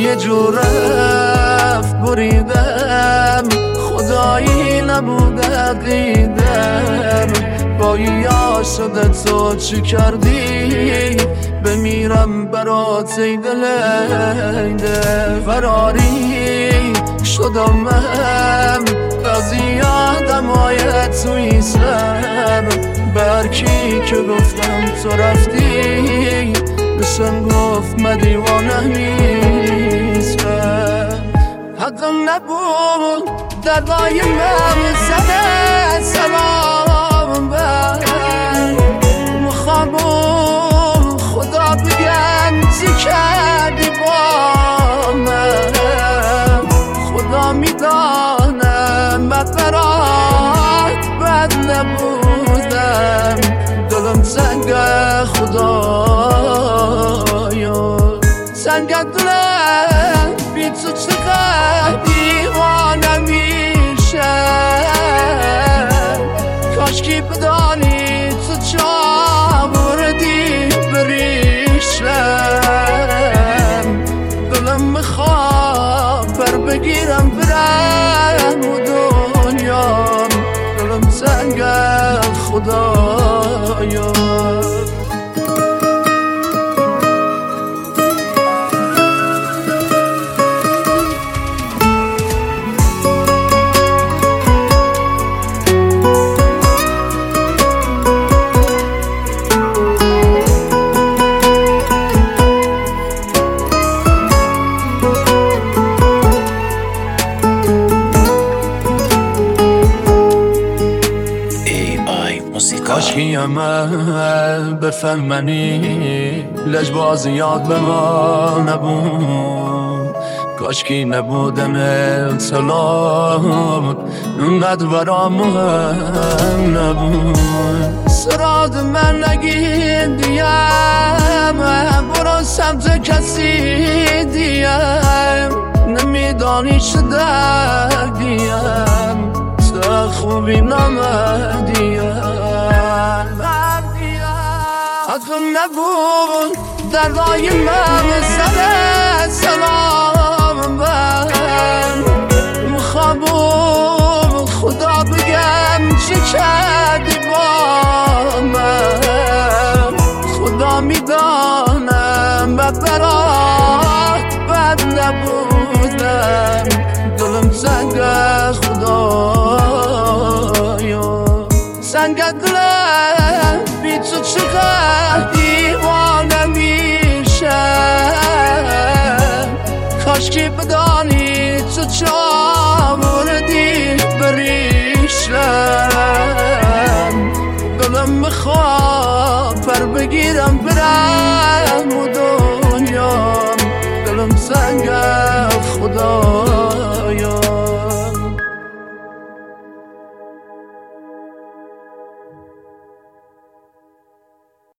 یه جور رفت بریدم، خدایی نبود عقیدم. با یا شده تو چی کردی، بمیرم برات ای دلیده. فراری شدم من از یادمای توی سر، برکی که گفتم تو رفتی، بشم گفت من دیوانه نیستم. حقم نبود دردای من زده سلام بر مخوام خدا بگم چی کردی با من. خدا میدانم من برات بد نبودم، دلم سنگ خدایا سنگ دلم بی تو چقدر دیوانه میشه. کاشکی بدانی تو چا بردی بریشم. دلم میخوام پر بگیرم برم و دنیام، دلم سنگ خدایا. کاشکی عمل بفهمنی، لجباز یاد به ما نبود. کاشکی نبودم اطلاعات اونقدر برام مهم نبود. سراد من نگید دیم، برو سمت کسی دیم، نمیدانی چه دردیم، تو خوبی نمدیم. حقم نبود دردای من زده سلام بر مخوام خدا بگم چی کردی با من. خدا میدانم من برات بد نبودم، دلم سنگ خدایا سنگ دلم بی تو چقدر دیوانه میشه. کاشکی بدانی تو چا بردی بریشم. دلم میخوام پر بگیرم برم و دنیام، دلم سنگ خدا